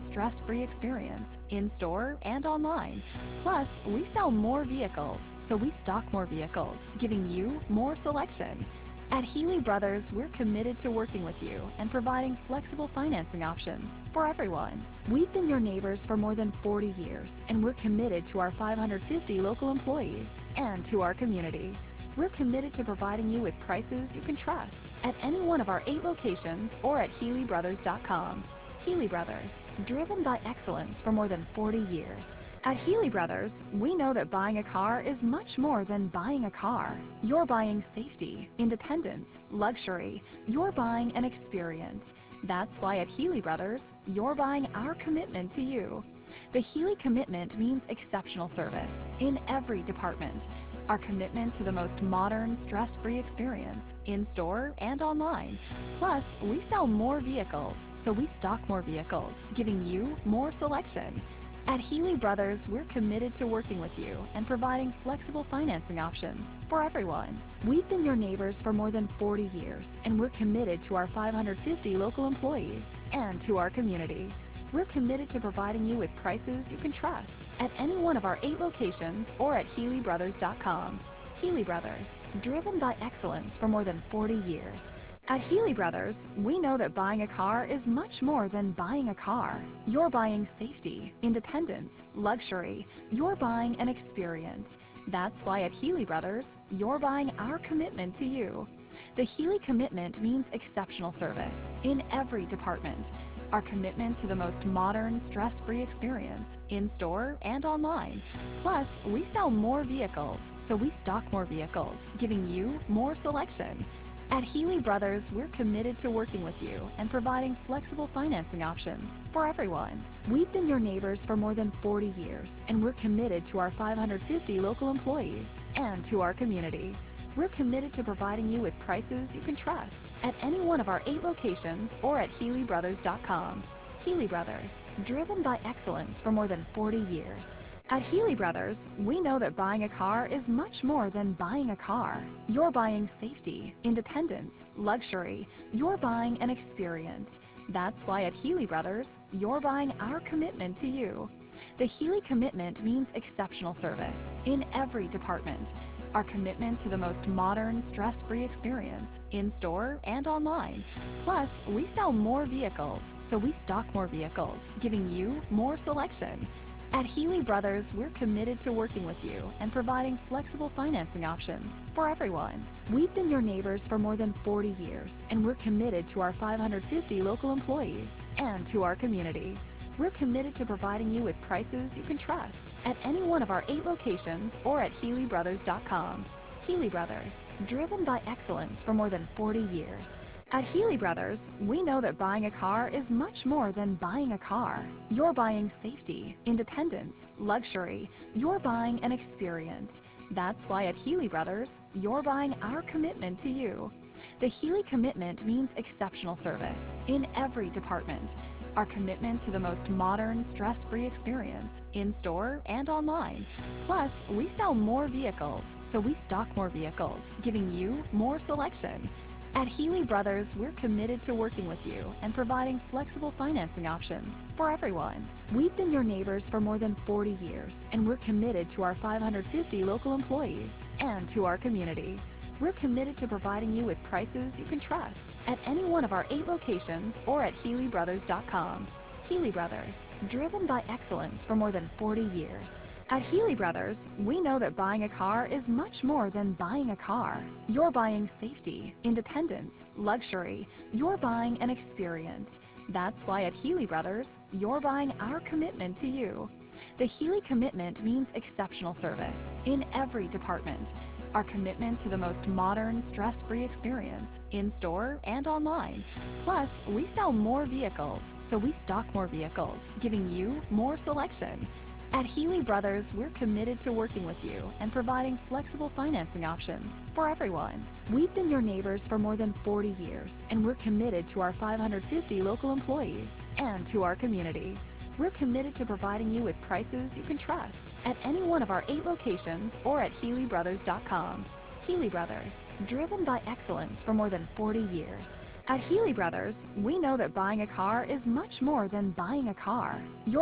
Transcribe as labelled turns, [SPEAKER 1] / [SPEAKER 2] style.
[SPEAKER 1] stress-free experience in-store and online. Plus, we sell more vehicles, so we stock more vehicles, giving you more selection. At Healy Brothers, we're committed to working with you and providing flexible financing options for everyone. We've been your neighbors for more than 40 years, and we're committed to our 550 local employees and to our community. We're committed to providing you with prices you can trust at any one of our 8 locations or at HealyBrothers.com. Healy Brothers, driven by excellence for more than 40 years. At Healy Brothers, we know that buying a car is much more than buying a car. You're buying safety, independence, luxury. You're buying an experience. That's why at Healy Brothers, you're buying our commitment to you. The Healy commitment means exceptional service in every department. Our commitment to the most modern, stress-free experience in-store and online. Plus, we sell more vehicles, so we stock more vehicles, giving you more selection. At Healy Brothers, we're committed to working with you and providing flexible financing options for everyone. We've been your neighbors for more than 40 years, and we're committed to our 550 local employees and to our community. We're committed to providing you with prices you can trust at any one of our 8 locations or at HealyBrothers.com. Healy Brothers, driven by excellence for more than 40 years. At Healy Brothers, we know that buying a car is much more than buying a car. You're buying safety, independence, luxury. You're buying an experience. That's why at Healy Brothers, you're buying our commitment to you. The Healy commitment means exceptional service in every department. Our commitment to the most modern, stress-free experience in-store and online. Plus, we sell more vehicles, so we stock more vehicles, giving you more selection. At Healy Brothers, we're committed to working with you and providing flexible financing options for everyone. We've been your neighbors for more than 40 years, and we're committed to our 550 local employees and to our community. We're committed to providing you with prices you can trust at any one of our 8 locations or at HealyBrothers.com. Healy Brothers, driven by excellence for more than 40 years. At Healy Brothers, we know that buying a car is much more than buying a car. You're buying safety, independence, luxury. You're buying an experience. That's why at Healy Brothers, you're buying our commitment to you. The Healy commitment means exceptional service in every department. Our commitment to the most modern, stress-free experience in-store and online. Plus, we sell more vehicles, so we stock more vehicles, giving you more selection. At Healy Brothers, we're committed to working with you and providing flexible financing options for everyone. We've been your neighbors for more than 40 years, and we're committed to our 550 local employees and to our community. We're committed to providing you with prices you can trust at any one of our 8 locations or at HealyBrothers.com. Healy Brothers, driven by excellence for more than 40 years. At Healy Brothers, we know that buying a car is much more than buying a car. You're buying safety, independence, luxury. You're buying an experience. That's why at Healy Brothers, you're buying our commitment to you. The Healy commitment means exceptional service in every department. Our commitment to the most modern, stress-free experience in-store and online. Plus, we sell more vehicles, so we stock more vehicles, giving you more selection. At Healy Brothers, we're committed to working with you and providing flexible financing options for everyone. We've been your neighbors for more than 40 years, and we're committed to our 550 local employees and to our community. We're committed to providing you with prices you can trust at any one of our 8 locations or at HealyBrothers.com. Healy Brothers, driven by excellence for more than 40 years. At Healy Brothers, we know that buying a car is much more than buying a car. You're buying safety, independence, luxury. You're buying an experience. That's why at Healy Brothers, you're buying our commitment to you. The Healy commitment means exceptional service in every department. Our commitment to the most modern, stress-free experience in-store and online. Plus, we sell more vehicles, so we stock more vehicles, giving you more selection. At Healy Brothers, we're committed to working with you and providing flexible financing options for everyone. We've been your neighbors for more than 40 years, and we're committed to our 550 local employees and to our community. We're committed to providing you with prices you can trust at any one of our 8 locations or at HealyBrothers.com. Healy Brothers, driven by excellence for more than 40 years. At Healy Brothers, we know that buying a car is much more than buying a car. Your